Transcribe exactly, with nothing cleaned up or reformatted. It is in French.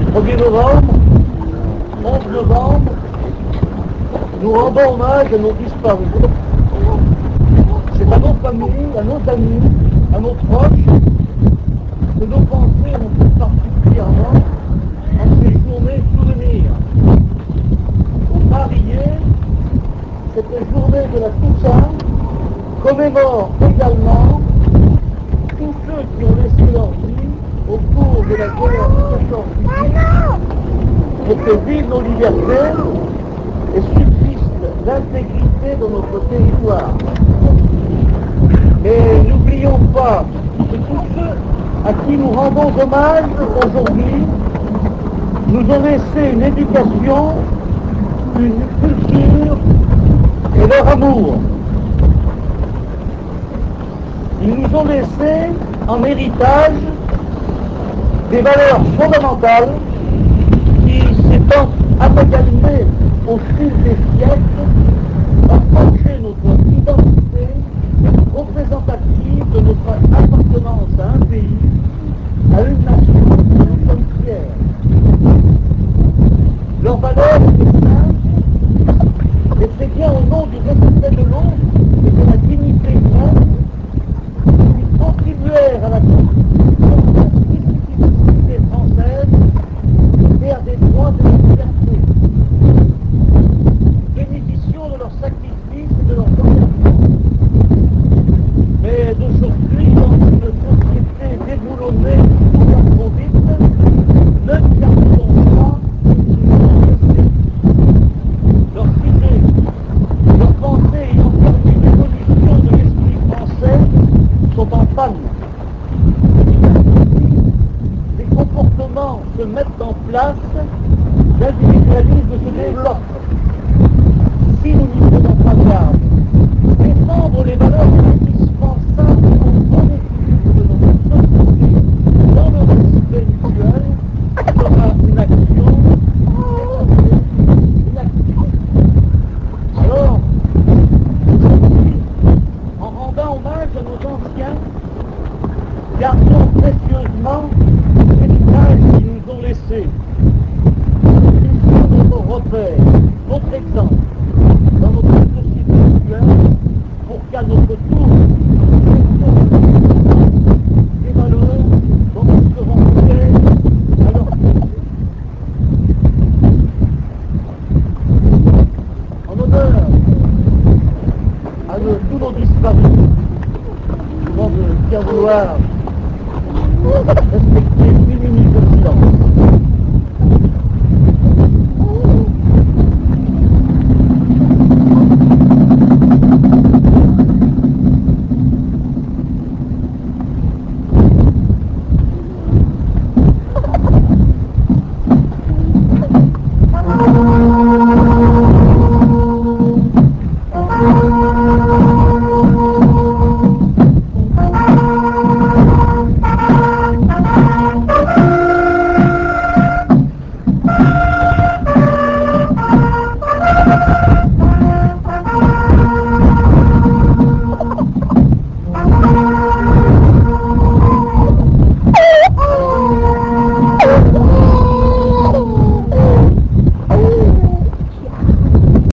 premier novembre, onze novembre, nous rendons hommage à nos disparus. C'est à nos familles, à nos amis, à nos proches, que nos pensées vont plus particulièrement en ces journées souvenirs. Au Marillé, cette journée de la Toussaint commémore également tous ceux qui ont laissé leur vie au cours de la guerre de quatorze huit pour que vivent nos libertés et subsiste l'intégrité de notre territoire. Mais n'oublions pas que tous ceux à qui nous rendons hommage aujourd'hui nous ont laissé une éducation, une culture et leur amour. Ils nous ont laissé en héritage des valeurs fondamentales qui, s'étant amalgamées au fil des siècles, ont forgé notre identité représentative de notre appartenance à un pays, à une nation que nous sommes fiers. Leurs valeurs étaient simples, et c'est bien au nom du respect de l'autre et de la dignité humaine qu'ils contribuèrent à la constitution de la spécificité française et à des droits et des libertés. Bénéficions de leur sacrifice et de leur engagement. Mais d'aujourd'hui, dans une société déboulonnée qui court trop vite, ne gardons pas leur respect. Leurs idées, leurs pensées ayant permis l'évolution de l'esprit français sont en panne. Les comportements se mettent en place, l'individualisme se développe. Si nous n'y prenons pas garde, défendre les valeurs indispensables au bon équilibre de notre société dans le respect mutuel sera une action désormais inactive. Alors, aujourd'hui, en rendant hommage à nos anciens, gardons précieusement l'héritage qu'ils nous ont laissé. Ils sont notre repère, notre exemple dans notre société actuelle pour qu'à notre tour, nous ayons des valeurs dont nous serons fiers à leur côté. En honneur à de, tous nos disparus, avant de bien vouloir